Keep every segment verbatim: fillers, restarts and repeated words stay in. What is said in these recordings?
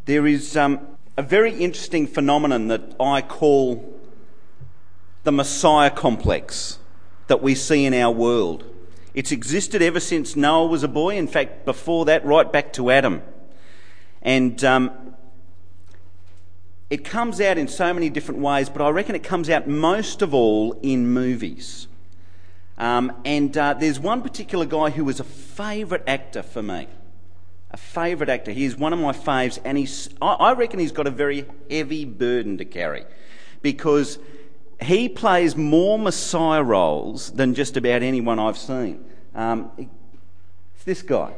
There is um, a very interesting phenomenon that I call the Messiah complex that we see in our world. It's existed ever since Noah was a boy, in fact, before that, right back to Adam. And um, it comes out in so many different ways, but I reckon it comes out most of all in movies. Um, and uh, there's one particular guy who was a favourite actor for me. A favourite actor. He is one of my faves, and he's, I, I reckon he's got a very heavy burden to carry, because he plays more Messiah roles than just about anyone I've seen. Um, it's this guy.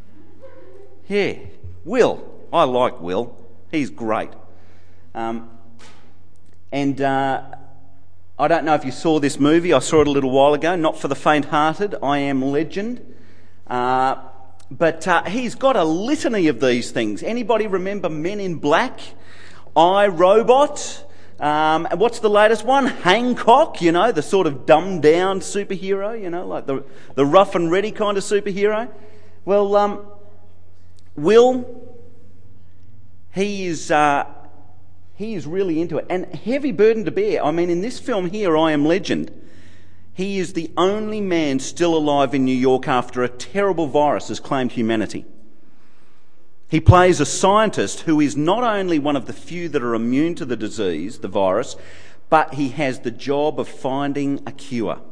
Yeah, Will. I like Will. He's great. Um, and uh, I don't know if you saw this movie. I saw it a little while ago. Not for the faint-hearted. I Am Legend. Uh, but uh, he's got a litany of these things. Anybody remember Men in Black? I, Robot? Um, and what's the latest one? Hancock, you know, the sort of dumbed-down superhero, you know, like the, the rough and ready kind of superhero. Well, um, Will, he is... Uh, He is really into it, and heavy burden to bear. I mean, in this film here, I Am Legend, he is the only man still alive in New York after a terrible virus has claimed humanity. He plays a scientist who is not only one of the few that are immune to the disease, the virus, but he has the job of finding a cure.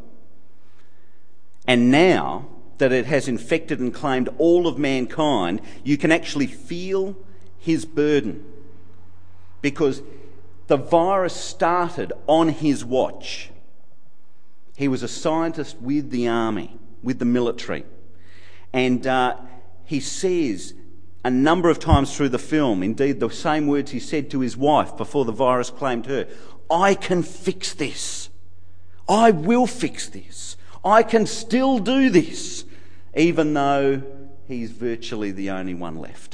And now that it has infected and claimed all of mankind, you can actually feel his burden, because the virus started on his watch. He was a scientist with the army, with the military. And uh, he says a number of times through the film, indeed the same words he said to his wife before the virus claimed her, "I can fix this. I will fix this. I can still do this," even though he's virtually the only one left.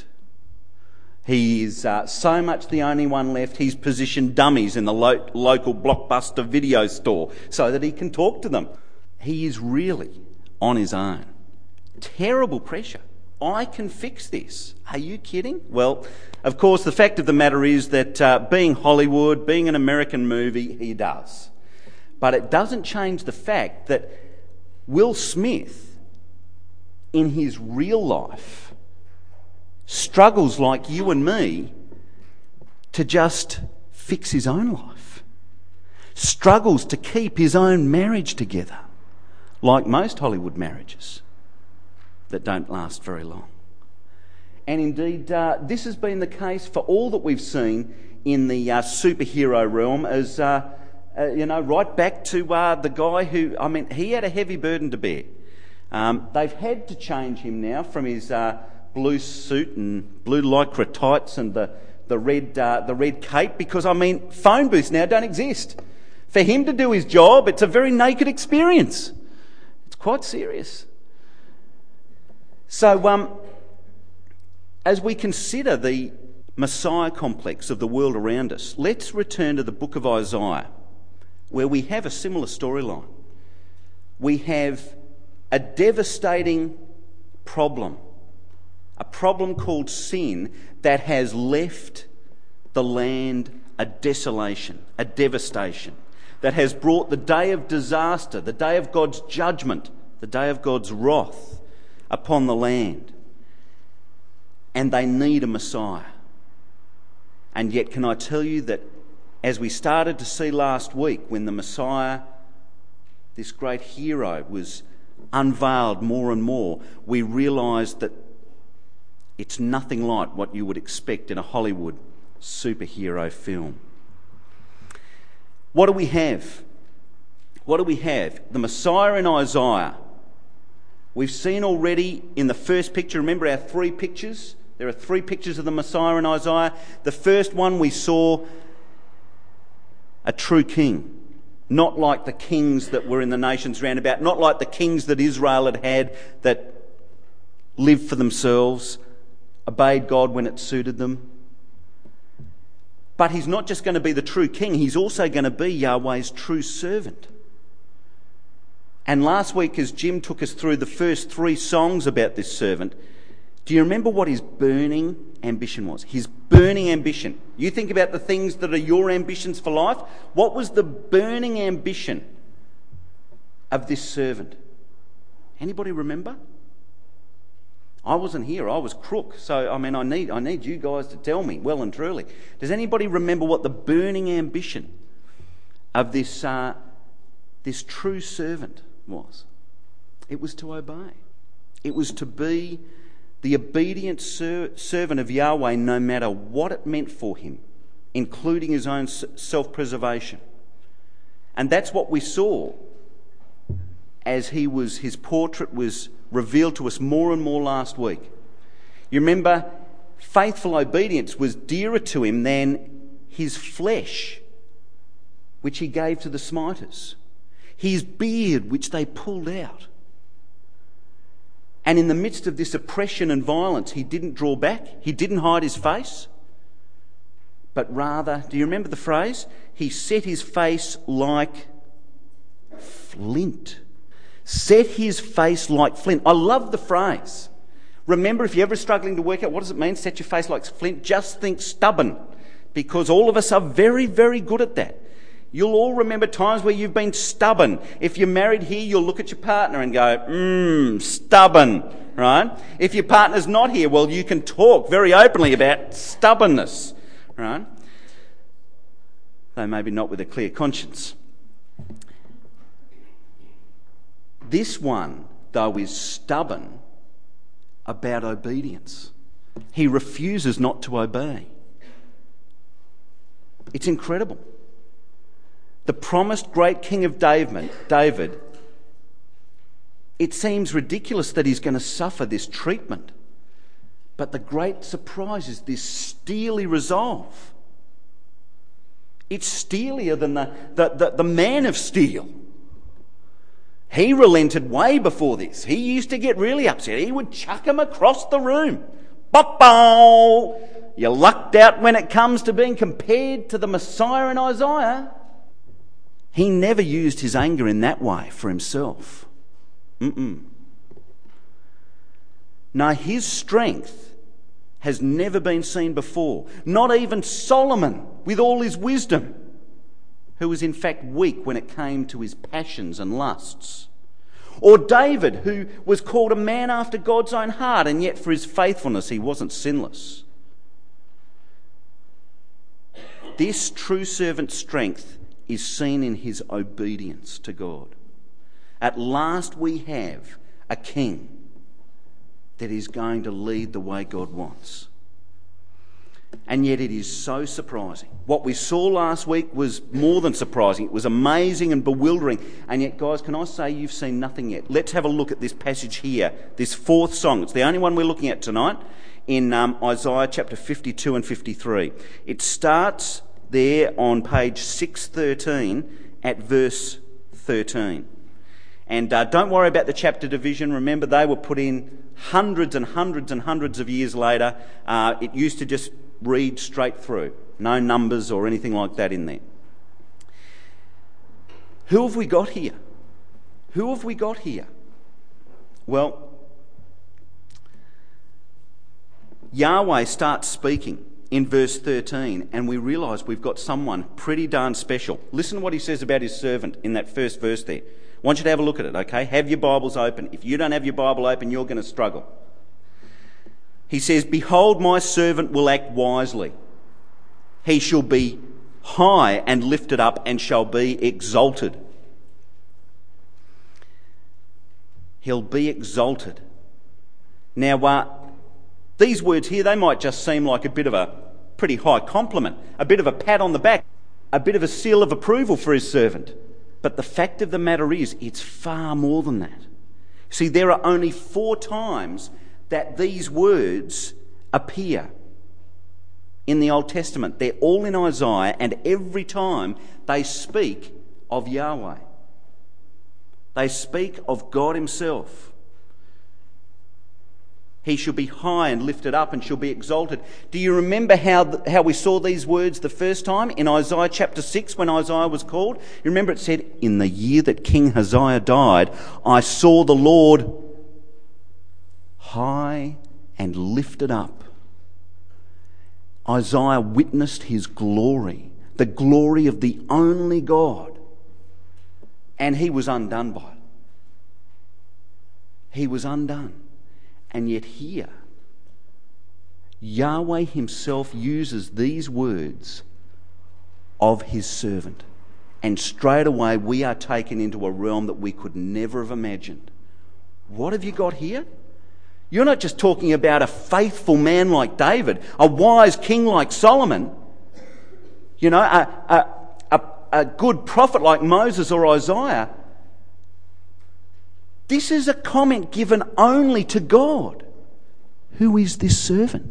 He is uh, so much the only one left, he's positioned dummies in the lo- local Blockbuster video store so that he can talk to them. He is really on his own. Terrible pressure. I can fix this. Are you kidding? Well, of course, the fact of the matter is that uh, being Hollywood, being an American movie, he does. But it doesn't change the fact that Will Smith, in his real life, struggles like you and me to just fix his own life. Struggles to keep his own marriage together, like most Hollywood marriages that don't last very long. And indeed, uh, this has been the case for all that we've seen in the uh, superhero realm, as uh, uh, you know, right back to uh, the guy who, I mean, he had a heavy burden to bear. Um, they've had to change him now from his uh, blue suit and blue lycra tights and the the red uh, the red cape, because I mean, phone booths now don't exist. For him to do his job, it's a very naked experience. It's quite serious. So, um, as we consider the Messiah complex of the world around us, let's return to the book of Isaiah, where we have a similar storyline. We have a devastating problem. A problem called sin that has left the land a desolation, a devastation, that has brought the day of disaster, the day of God's judgment, the day of God's wrath upon the land. And they need a Messiah. And yet, can I tell you that as we started to see last week, when the Messiah, this great hero, was unveiled more and more, we realised that it's nothing like what you would expect in a Hollywood superhero film. What do we have? What do we have? The Messiah in Isaiah. We've seen already in the first picture, remember our three pictures? There are three pictures of the Messiah in Isaiah. The first one we saw a true king. Not like the kings that were in the nations round about, not like the kings that Israel had had that lived for themselves, obeyed God when it suited them. But he's not just going to be the true king, he's also going to be Yahweh's true servant. And last week, as Jim took us through the first three songs about this servant, Do you remember what his burning ambition was? His burning ambition. You think about the things that are your ambitions for life. What was the burning ambition of this servant? Anybody remember? I wasn't here. I was crook. So, I mean, I need I need you guys to tell me well and truly. Does anybody remember what the burning ambition of this uh, this true servant was? It was to obey. It was to be the obedient ser- servant of Yahweh no matter what it meant for him, including his own self-preservation. And that's what we saw as he was his portrait was revealed to us more and more last week. You remember, faithful obedience was dearer to him than his flesh, which he gave to the smiters, his beard, which they pulled out. And in the midst of this oppression and violence, he didn't draw back, he didn't hide his face, but rather, do you remember the phrase? He set his face like flint. Set his face like flint. I love the phrase. Remember, if you're ever struggling to work out what does it mean, set your face like flint, just think stubborn, because all of us are very, very good at that. You'll all remember times where you've been stubborn. If you're married here, you'll look at your partner and go, mmm, stubborn, right? If your partner's not here, well, you can talk very openly about stubbornness, right? Though maybe not with a clear conscience. This one, though, is stubborn about obedience. He refuses not to obey. It's incredible. The promised great king of David, David, it seems ridiculous that he's going to suffer this treatment. But the great surprise is this steely resolve. It's steelier than the, the, the, the man of steel. He relented way before this. He used to get really upset. He would chuck him across the room. Bop-bow! You lucked out when it comes to being compared to the Messiah in Isaiah. He never used his anger in that way for himself. Mm-mm. No, his strength has never been seen before. Not even Solomon, with all his wisdom, who was in fact weak when it came to his passions and lusts. Or David, who was called a man after God's own heart, and yet for his faithfulness he wasn't sinless. This true servant's strength is seen in his obedience to God. At last we have a king that is going to lead the way God wants. And yet it is so surprising. What we saw last week was more than surprising. It was amazing and bewildering. And yet, guys, can I say you've seen nothing yet? Let's have a look at this passage here, this fourth song. It's the only one we're looking at tonight in um, Isaiah chapter fifty-two and fifty-three. It starts there on page six thirteen at verse thirteen. And uh, don't worry about the chapter division. Remember, they were put in hundreds and hundreds and hundreds of years later. Uh, it used to just read straight through. No numbers or anything like that in there. Who have we got here? Who have we got here? Well, Yahweh starts speaking in verse thirteen, and we realise we've got someone pretty darn special. Listen to what he says about his servant in that first verse there. I want you to have a look at it, okay? Have your Bibles open. If you don't have your Bible open, you're going to struggle. He says, "Behold, my servant will act wisely. He shall be high and lifted up and shall be exalted." He'll be exalted. Now, uh, these words here, they might just seem like a bit of a pretty high compliment, a bit of a pat on the back, a bit of a seal of approval for his servant. But the fact of the matter is, it's far more than that. See, there are only four times that these words appear in the Old Testament. They're all in Isaiah, and every time they speak of Yahweh. They speak of God himself. He shall be high and lifted up and shall be exalted. Do you remember how, how we saw these words the first time in Isaiah chapter six when Isaiah was called? You remember it said, "In the year that King Uzziah died, I saw the Lord high and lifted up. Isaiah witnessed his glory, the glory of the only God, and he was undone by it. He was undone. And yet here, Yahweh himself uses these words of his servant. And straight away we are taken into a realm that we could never have imagined. What have you got here? You're not just talking about a faithful man like David, a wise king like Solomon, you know, a, a, a, a good prophet like Moses or Isaiah. This is a comment given only to God. Who is this servant?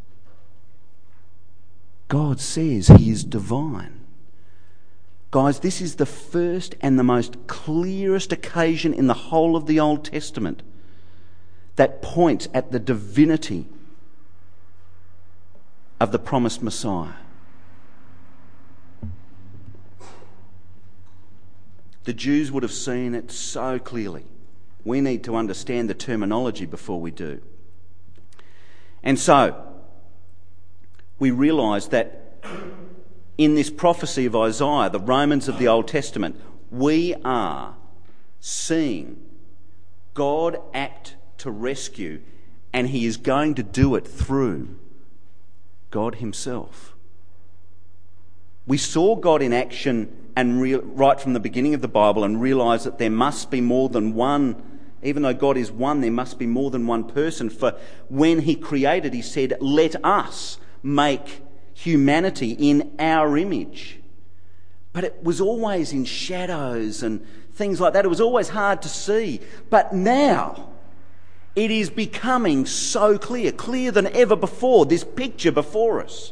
God says he is divine. Guys, this is the first and the most clearest occasion in the whole of the Old Testament that points at the divinity of the promised Messiah. The Jews would have seen it so clearly. We need to understand the terminology before we do. And so, we realise that in this prophecy of Isaiah, the Romans of the Old Testament, we are seeing God act to rescue, and he is going to do it through God himself. We saw God in action and re- right from the beginning of the Bible and realised that there must be more than one. Even though God is one, there must be more than one person. For when he created, he said, let us make humanity in our image. But it was always in shadows and things like that. It was always hard to see. But now it is becoming so clear, clearer than ever before, this picture before us.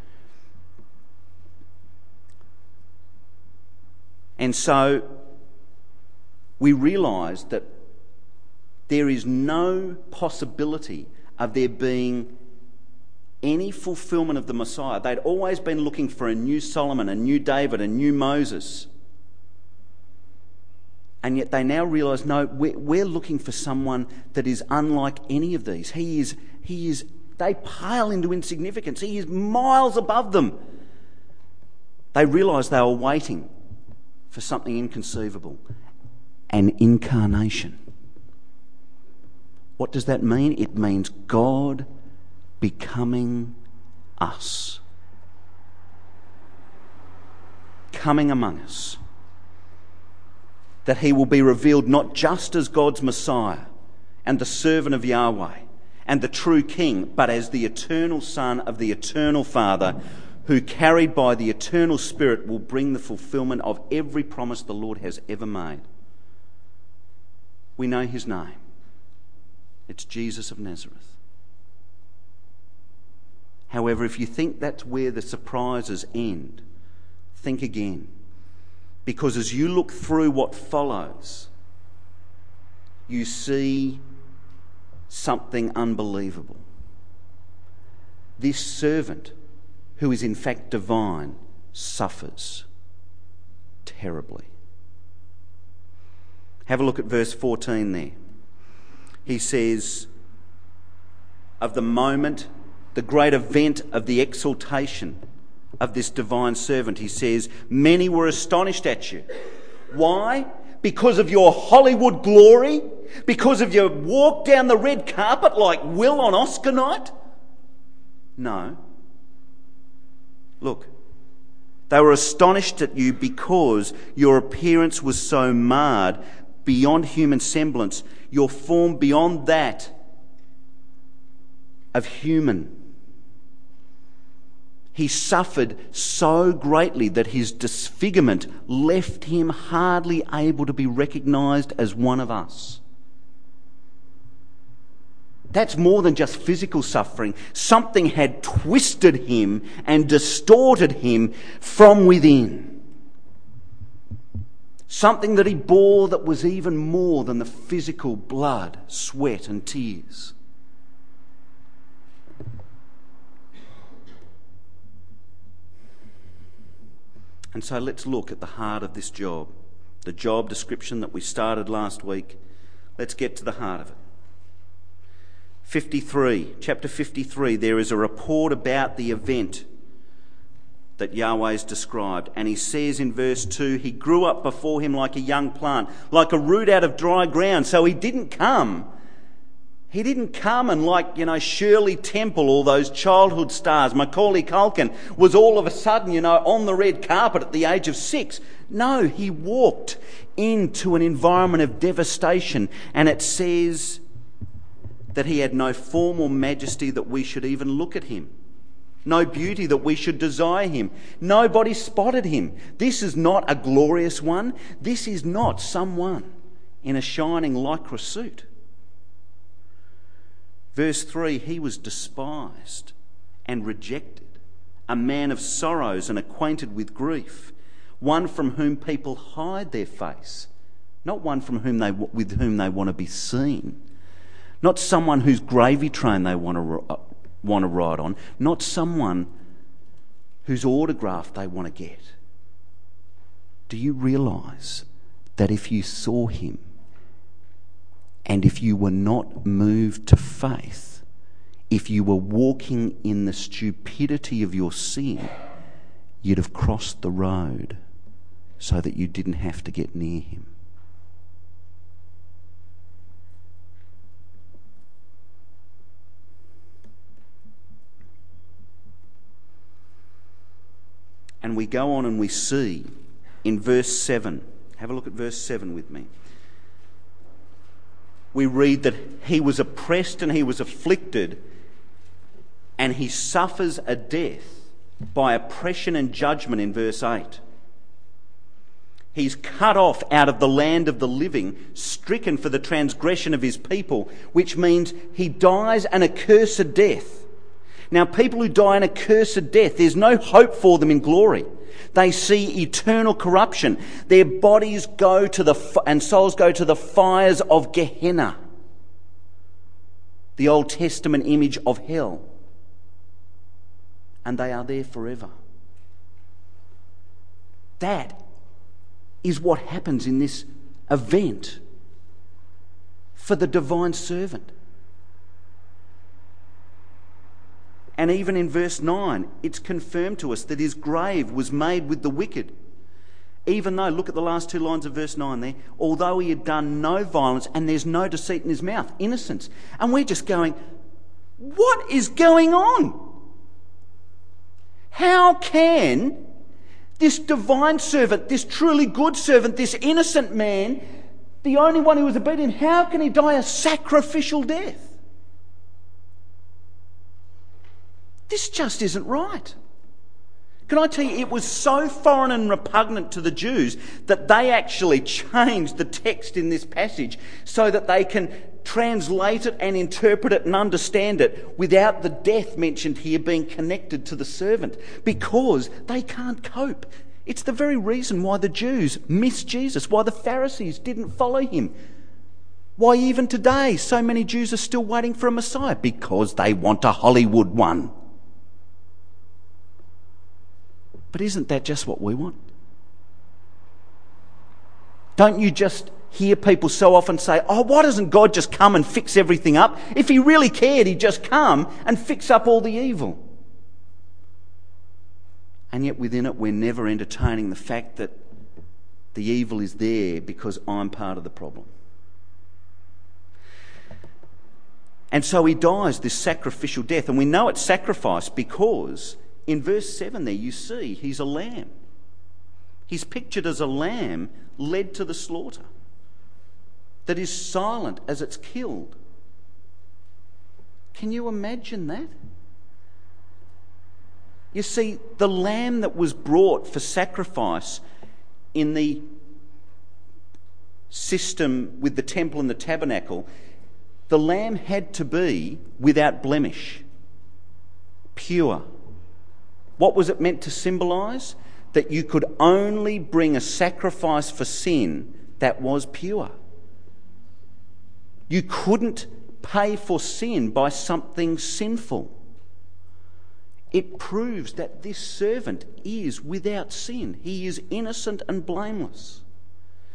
And so we realise that there is no possibility of there being any fulfilment of the Messiah. They'd always been looking for a new Solomon, a new David, a new Moses. And yet they now realise, no, we're, we're looking for someone that is unlike any of these. He is, he is, they pale into insignificance. He is miles above them. They realised they were waiting for something inconceivable, an incarnation. What does that mean? It means God becoming us. Coming among us. That he will be revealed not just as God's Messiah and the servant of Yahweh and the true King, but as the eternal Son of the eternal Father, who, carried by the eternal Spirit, will bring the fulfilment of every promise the Lord has ever made. We know his name. It's Jesus of Nazareth. However, if you think that's where the surprises end, think again. Because as you look through what follows, you see something unbelievable. This servant, who is in fact divine, suffers terribly. Have a look at verse fourteen there. He says, of the moment, the great event of the exaltation of this divine servant, he says, many were astonished at you. Why? Because of your Hollywood glory? Because of your walk down the red carpet like Will on Oscar night? No. Look, they were astonished at you because your appearance was so marred beyond human semblance, your form beyond that of human. He suffered so greatly that his disfigurement left him hardly able to be recognised as one of us. That's more than just physical suffering. Something had twisted him and distorted him from within. Something that he bore that was even more than the physical blood, sweat and tears. And so let's look at the heart of this job. The job description that we started last week. Let's get to the heart of it. fifty-three, chapter fifty-three, there is a report about the event that Yahweh has described. And he says in verse two, he grew up before him like a young plant, like a root out of dry ground. So he didn't come. He didn't come and like, you know, Shirley Temple or those childhood stars, Macaulay Culkin, was all of a sudden, you know, on the red carpet at the age of six. No, he walked into an environment of devastation, and it says that he had no form or majesty that we should even look at him. No beauty that we should desire him. Nobody spotted him. This is not a glorious one. This is not someone in a shining lycra suit. Verse three, he was despised and rejected, a man of sorrows and acquainted with grief, one from whom people hide their face, not one from whom they with whom they want to be seen, not someone whose gravy train they want to want to ride on, not someone whose autograph they want to get. Do you realise that if you saw him, and if you were not moved to faith, if you were walking in the stupidity of your sin, you'd have crossed the road so that you didn't have to get near him? And we go on and we see in verse seven, have a look at verse seven with me. We read that he was oppressed and he was afflicted, and he suffers a death by oppression and judgment in verse eight. He's cut off out of the land of the living, stricken for the transgression of his people, which means he dies an accursed death. Now, people who die an accursed death, there's no hope for them in glory. They see eternal corruption. Their bodies go to the and souls go to the fires of Gehenna, the Old Testament image of hell, and they are there forever. That is what happens in this event for the divine servant. And even in verse nine, it's confirmed to us that his grave was made with the wicked. Even though, look at the last two lines of verse nine there, although he had done no violence and there's no deceit in his mouth, innocence. And we're just going, what is going on? How can this divine servant, this truly good servant, this innocent man, the only one who was obedient, how can he die a sacrificial death? This just isn't right. Can I tell you, it was so foreign and repugnant to the Jews that they actually changed the text in this passage so that they can translate it and interpret it and understand it without the death mentioned here being connected to the servant, because they can't cope. It's the very reason why the Jews missed Jesus, why the Pharisees didn't follow him, why even today so many Jews are still waiting for a Messiah, because they want a Hollywood one. But isn't that just what we want? Don't you just hear people so often say, oh, why doesn't God just come and fix everything up? If he really cared, he'd just come and fix up all the evil. And yet within it, we're never entertaining the fact that the evil is there because I'm part of the problem. And so he dies this sacrificial death. And we know it's sacrifice because in verse seven there you see he's a lamb. He's pictured as a lamb led to the slaughter that is silent as it's killed. Can you imagine that? You see, the lamb that was brought for sacrifice in the system with the temple and the tabernacle, the lamb had to be without blemish, pure. What was it meant to symbolise? That you could only bring a sacrifice for sin that was pure. You couldn't pay for sin by something sinful. It proves that this servant is without sin. He is innocent and blameless.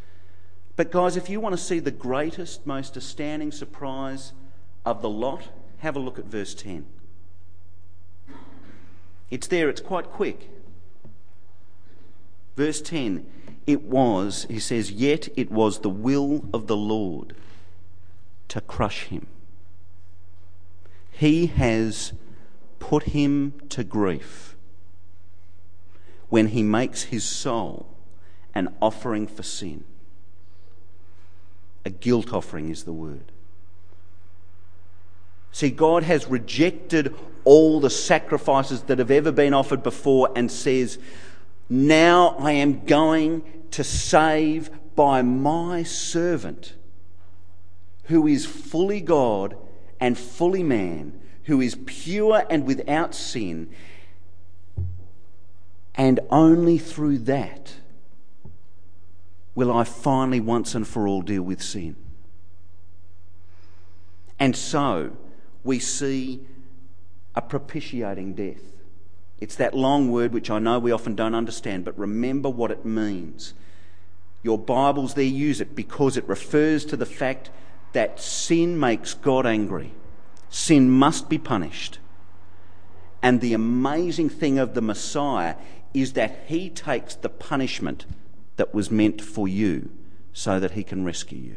But guys, if you want to see the greatest, most astounding surprise of the lot, Have a look at verse ten. It's there, it's quite quick. Verse ten, it was, he says, yet it was the will of the Lord to crush him. He has put him to grief when he makes his soul an offering for sin. A guilt offering is the word. See, God has rejected all the sacrifices that have ever been offered before and says, now I am going to save by my servant, who is fully God and fully man, who is pure and without sin, and only through that will I finally once and for all deal with sin. And so we see a propitiating death. It's that long word which I know we often don't understand, but remember what it means. Your Bibles there use it because it refers to the fact that sin makes God angry. Sin must be punished. And the amazing thing of the Messiah is that he takes the punishment that was meant for you so that he can rescue you.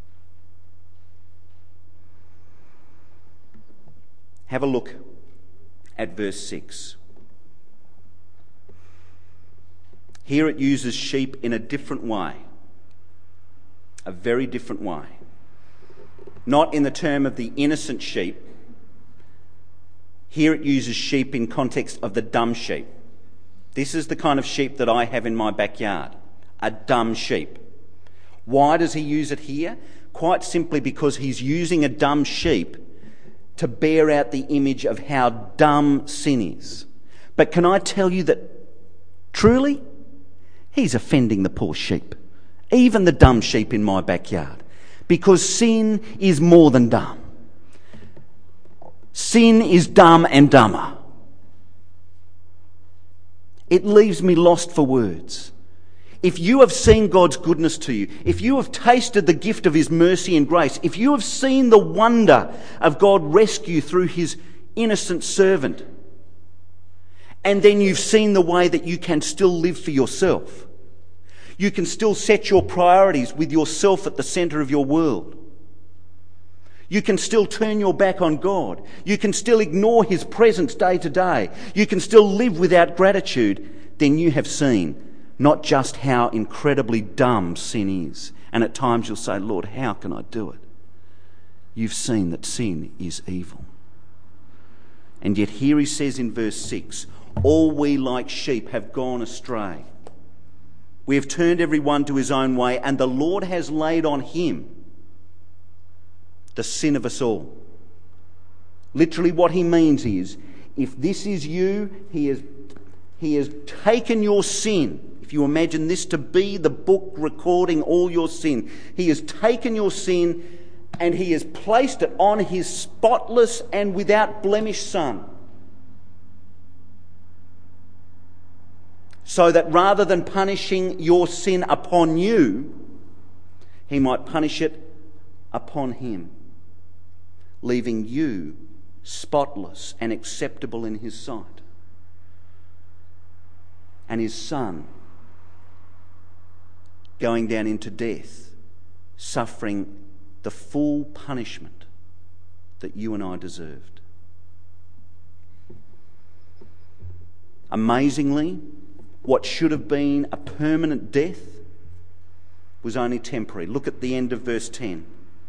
Have a look at verse six. Here it uses sheep in a different way. A very different way. Not in the term of the innocent sheep. Here it uses sheep in context of the dumb sheep. This is the kind of sheep that I have in my backyard. A dumb sheep. Why does he use it here? Quite simply because he's using a dumb sheep to bear out the image of how dumb sin is. But can I tell you that truly, he's offending the poor sheep, even the dumb sheep in my backyard, because sin is more than dumb. Sin is dumb and dumber. It leaves me lost for words. If you have seen God's goodness to you, if you have tasted the gift of his mercy and grace, if you have seen the wonder of God rescue through his innocent servant, and then you've seen the way that you can still live for yourself, you can still set your priorities with yourself at the centre of your world. You can still turn your back on God. You can still ignore his presence day to day. You can still live without gratitude. Then you have seen not just how incredibly dumb sin is. And at times you'll say, Lord, how can I do it? You've seen that sin is evil. And yet here he says in verse six, all we like sheep have gone astray. We have turned every one to his own way, and the Lord has laid on him the sin of us all. Literally what he means is, if this is you, he has, he has taken your sin. If you imagine this to be the book recording all your sin, he has taken your sin and he has placed it on his spotless and without blemish Son. So that rather than punishing your sin upon you, he might punish it upon him, leaving you spotless and acceptable in his sight. And his Son going down into death, suffering the full punishment that you and I deserved. Amazingly, what should have been a permanent death was only temporary. Look at the end of verse ten.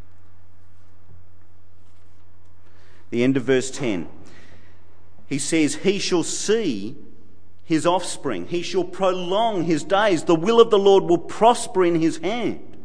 The end of verse ten. He says, he shall see his offspring. He shall prolong his days. The will of the Lord will prosper in his hand.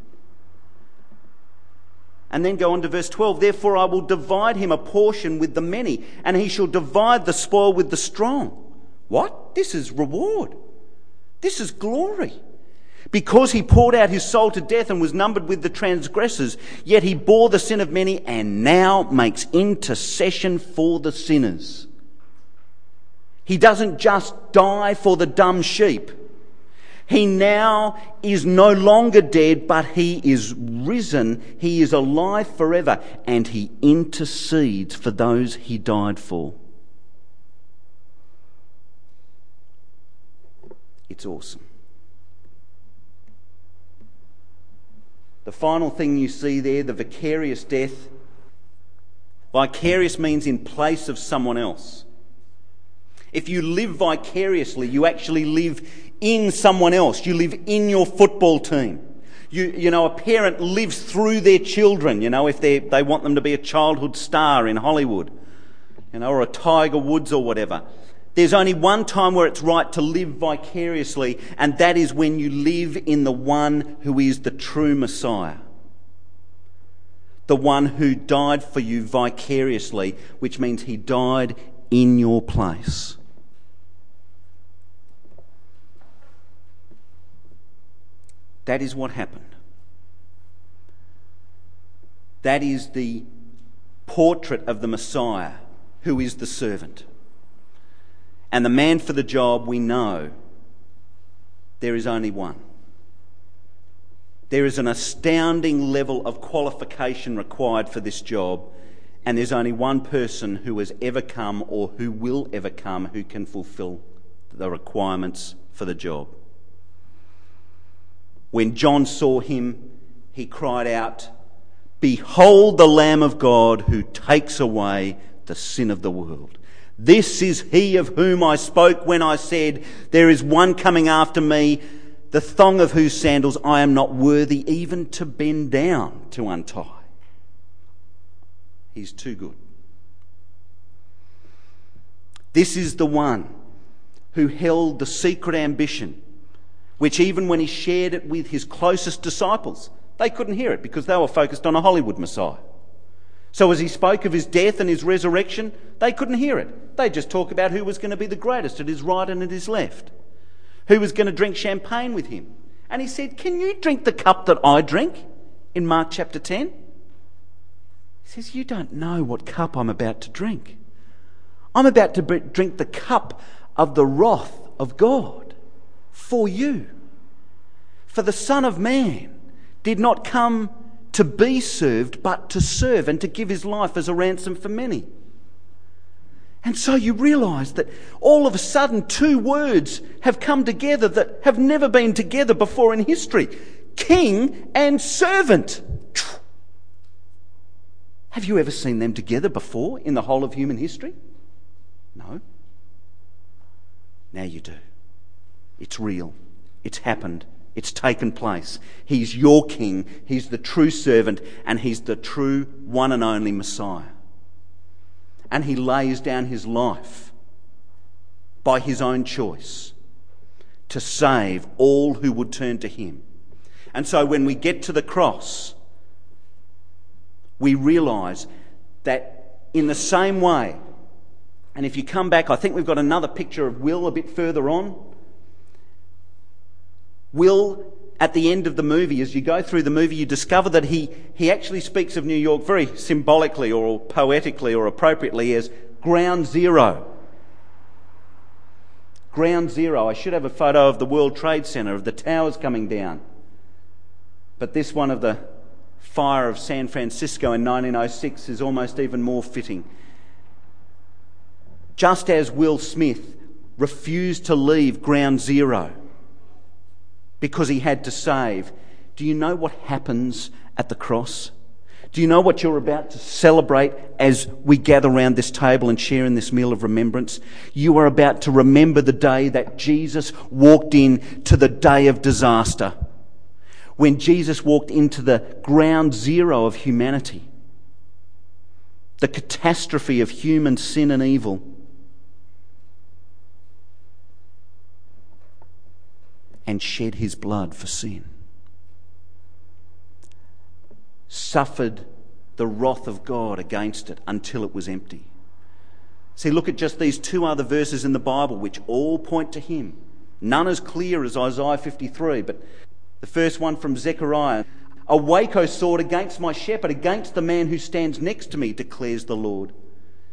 And then go on to verse twelve. Therefore I will divide him a portion with the many, and he shall divide the spoil with the strong. What? This is reward. This is glory. Because he poured out his soul to death and was numbered with the transgressors, yet he bore the sin of many and now makes intercession for the sinners. He doesn't just die for the dumb sheep. He now is no longer dead, but he is risen. He is alive forever, and he intercedes for those he died for. It's awesome. The final thing you see there, the vicarious death. Vicarious means in place of someone else. If you live vicariously, you actually live in someone else. You live in your football team. You, you know, a parent lives through their children, you know, if they they want them to be a childhood star in Hollywood, you know, or a Tiger Woods or whatever. There's only one time where it's right to live vicariously, and that is when you live in the one who is the true Messiah. The one who died for you vicariously, which means he died in your place. That is what happened. That is the portrait of the Messiah, who is the servant. And the man for the job, we know there is only one. There is an astounding level of qualification required for this job, and there's only one person who has ever come or who will ever come who can fulfill the requirements for the job. When John saw him, he cried out, "Behold the Lamb of God who takes away the sin of the world. This is he of whom I spoke when I said, there is one coming after me, the thong of whose sandals I am not worthy even to bend down to untie." He's too good. This is the one who held the secret ambition, which even when he shared it with his closest disciples, they couldn't hear it because they were focused on a Hollywood Messiah. So as he spoke of his death and his resurrection, they couldn't hear it. They just talked about who was going to be the greatest at his right and at his left, who was going to drink champagne with him. And he said, "Can you drink the cup that I drink?" in Mark chapter ten. He says, "You don't know what cup I'm about to drink. I'm about to drink the cup of the wrath of God for you. For the Son of Man did not come to be served, but to serve and to give his life as a ransom for many." And so you realise that all of a sudden two words have come together that have never been together before in history. King and servant. Have you ever seen them together before in the whole of human history? No. Now you do. It's real. It's happened. It's taken place. He's your king. He's the true servant, and he's the true one and only Messiah. And he lays down his life by his own choice to save all who would turn to him. And so when we get to the cross, we realise that in the same way, and if you come back, I think we've got another picture of Will a bit further on. Will, at the end of the movie, as you go through the movie, you discover that he, he actually speaks of New York very symbolically or poetically or appropriately as ground zero. Ground zero. I should have a photo of the World Trade Center, of the towers coming down. But this one of the fire of San Francisco in nineteen oh six is almost even more fitting. Just as Will Smith refused to leave ground zero because he had to save, do you know what happens at the cross? Do you know what you're about to celebrate as we gather around this table and share in this meal of remembrance? You are about to remember the day that Jesus walked in to the day of disaster. When Jesus walked into the ground zero of humanity, the catastrophe of human sin and evil, and shed his blood for sin. Suffered the wrath of God against it until it was empty. See, look at just these two other verses in the Bible which all point to him. None as clear as Isaiah fifty-three, but the first one from Zechariah. "Awake, O sword, against my shepherd, against the man who stands next to me, declares the Lord.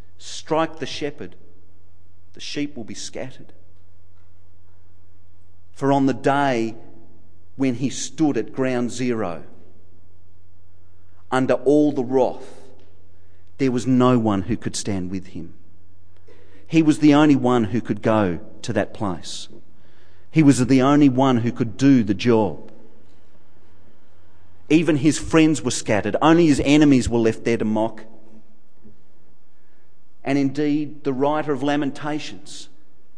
Strike the shepherd, the sheep will be scattered." For on the day when he stood at ground zero, under all the wrath, there was no one who could stand with him. He was the only one who could go to that place. He was the only one who could do the job. Even his friends were scattered. Only his enemies were left there to mock. And indeed, the writer of Lamentations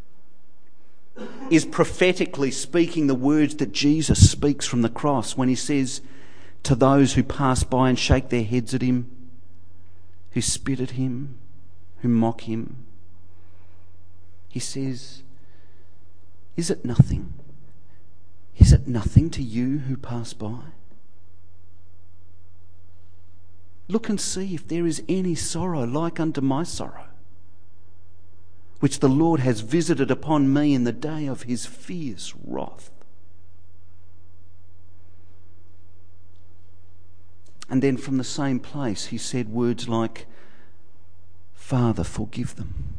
is prophetically speaking the words that Jesus speaks from the cross when he says to those who pass by and shake their heads at him, who spit at him, who mock him, he says, "Is it nothing? Is it nothing to you who pass by? Look and see if there is any sorrow like unto my sorrow, which the Lord has visited upon me in the day of his fierce wrath." And then from the same place he said words like, "Father, forgive them.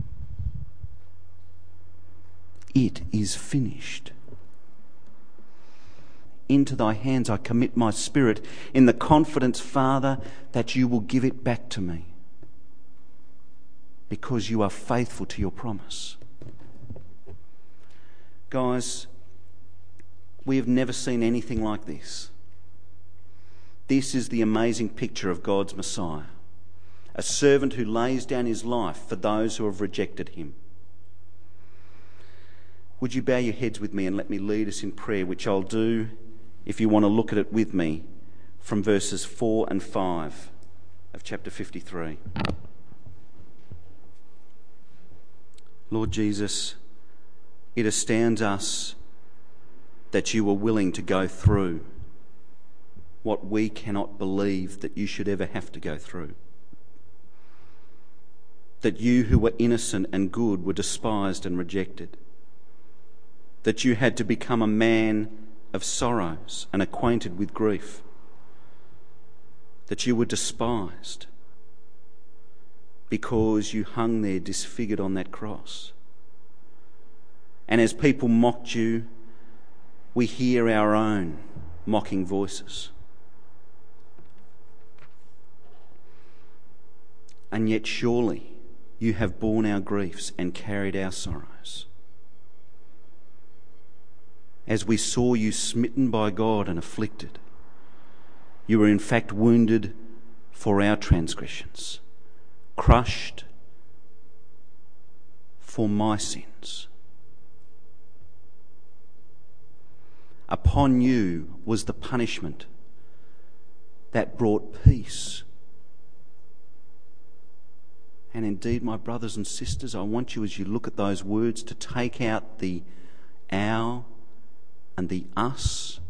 It is finished. Into thy hands I commit my spirit, in the confidence, Father, that you will give it back to me, because you are faithful to your promise." Guys, we have never seen anything like this. This is the amazing picture of God's Messiah, a servant who lays down his life for those who have rejected him. Would you bow your heads with me and let me lead us in prayer, which I'll do, if you want to look at it with me, from verses four and five of chapter fifty-three. Lord Jesus, it astounds us that you were willing to go through what we cannot believe that you should ever have to go through. That you who were innocent and good were despised and rejected. That you had to become a man of sorrows and acquainted with grief. That you were despised because you hung there disfigured on that cross. And as people mocked you, we hear our own mocking voices. And yet surely you have borne our griefs and carried our sorrows. As we saw you smitten by God and afflicted, you were in fact wounded for our transgressions, crushed for my sins. Upon you was the punishment that brought peace. And indeed, my brothers and sisters, I want you, as you look at those words, to take out the our and the us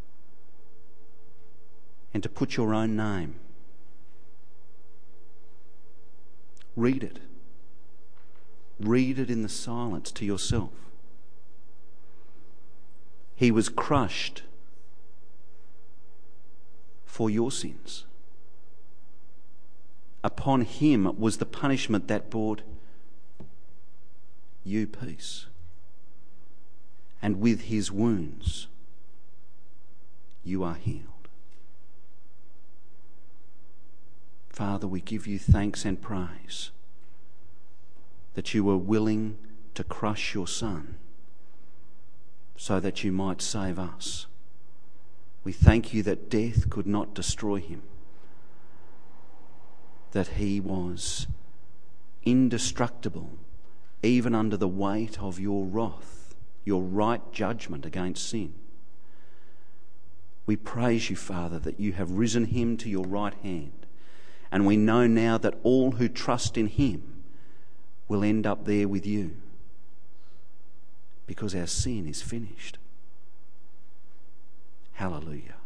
and to put your own name. Read it. Read it in the silence to yourself. He was crushed for your sins. Upon him was the punishment that brought you peace. And with his wounds, you are healed. Father, we give you thanks and praise that you were willing to crush your Son so that you might save us. We thank you that death could not destroy him, that he was indestructible even under the weight of your wrath, your right judgment against sin. We praise you, Father, that you have risen him to your right hand, and we know now that all who trust in him will end up there with you, because our sin is finished. Hallelujah.